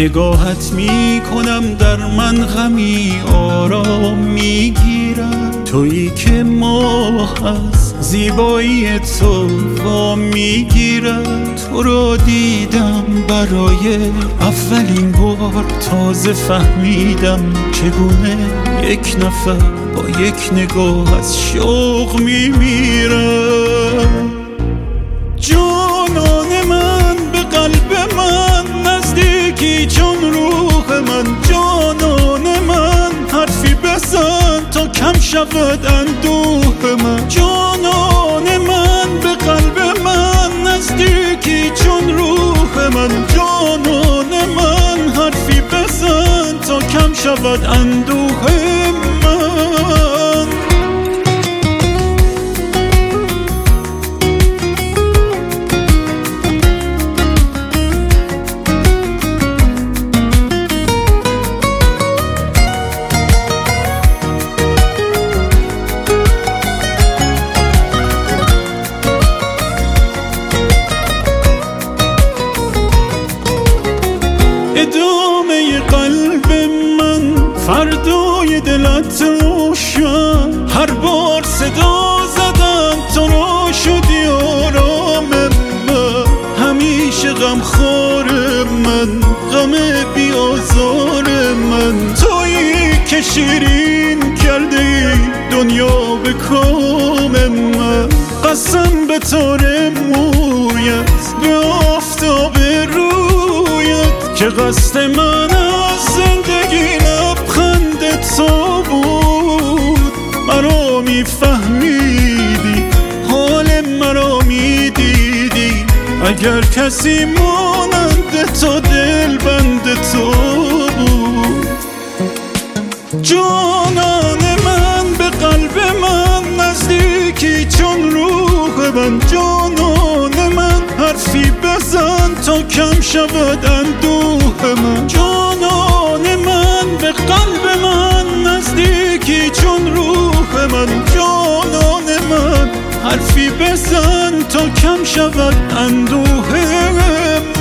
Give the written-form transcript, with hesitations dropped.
نگاهت می کنم در من غمی آرام می گیرد. تویی که ماه از زیبایی تو وام می گیرد. تو را دیدم برای اولین بار، تازه فهمیدم چگونه یک نفر با یک نگاه از شوق می میرد. جانان من به قلب من نزدیکی چون روح من. جانان من حرفی بزن تا کم شود اندوه من. جانان من به قلب من نزدیکی چون روح من. جانان من حرفی بزن تا کم شود اندوه من. ادامه قلب من فردای دلت روشن. هر بار صدا زدم تو را شدی آرام من. همیشه غمخوار من، غم بیازار من. تویی که شیرین کرده ای دنیا به کام من. قسم به تار مویت، به آفتاب رویت، که قصد من از زندگی لبخند تو بود. مرا میفهمیدی، حال مرا میدیدی. اگر کسی مانند تو دلبند تو بود. جانان من به قلب من نزدیکی چون روح من. جانان من حرفی بزن تا کم شود اندوه من. جانان من به قلب من نزدیکی چون روح من. جانان من حرفی بزن تا کم شود اندوه من.